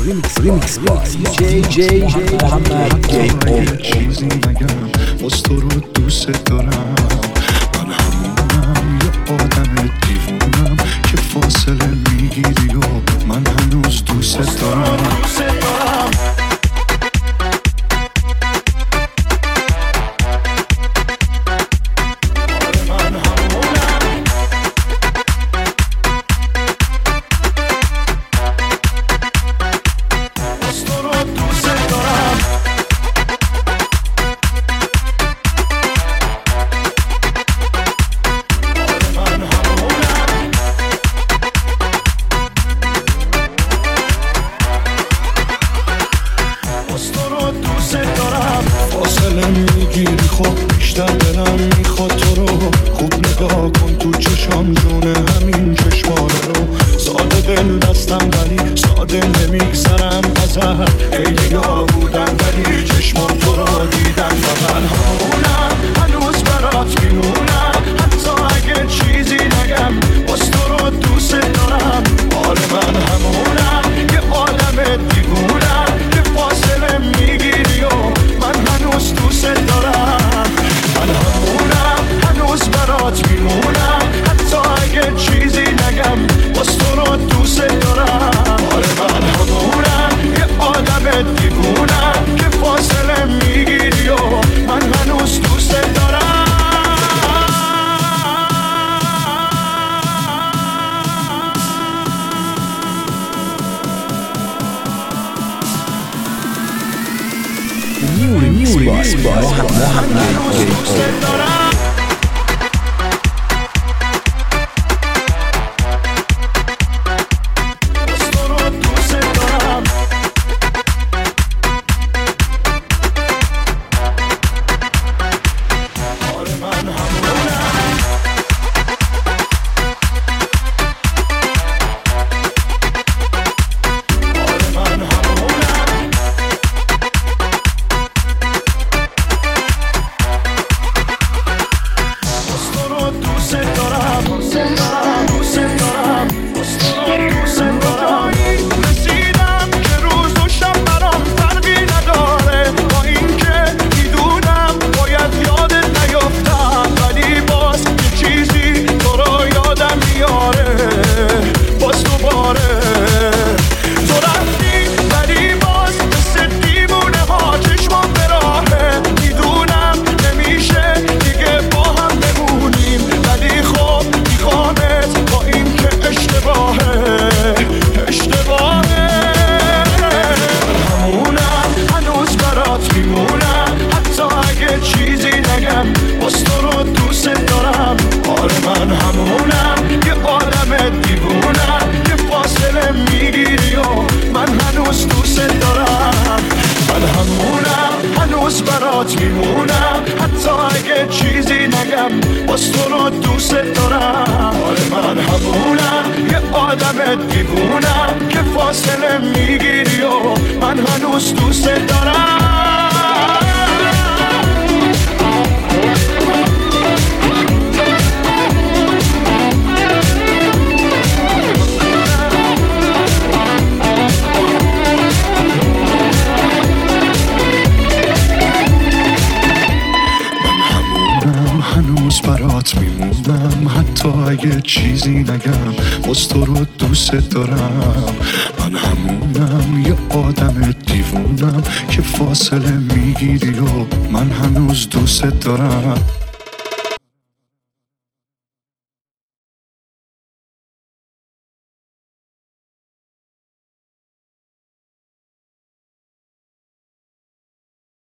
ریمیکس بای جی محمد چیزی نگم باز تو رو دوست دارم. من همونم یه آدم دیوونم که فاصله میگیری و من هنوز دوست دارم. فاصله میگیری خب بیشتر دلم میخواد تو رو. خوب نگاه کن تو چشام جونه همین چشماره رو. ساده دل دستم ولی ساده نمیگذرم ازت. خیلی ها بودم ولی چشمان تو رو دیدم و من همونم هنوز برات میمونم. حتی اگه چیزی نگم باز تو رو دوست دارم. آره من همونم یه آدم دیوونم که فاصله میگیری و من هنوز دوست دارم. من همونم هنوز برات میمونم. حتی اگه چیزی نگم باز تو رو دوست دارم. آره من همونم یه آدم دیوونم که فاصله میگیری و من هنوز دوست دارم. ریمیکس بای محمد برات میمونم. حتی اگه چیزی نگم باز تو رو دوست دارم. آره من همونم یه آدم دیوونم که فاصله میگیری و من هنوز دوست دارم. هنوز برات میمونم. حتی اگه چیزی نگم باز تو رو دوست دارم. من همونم یه آدم دیوونم که فاصله میگیری و من هنوز دوست دارم.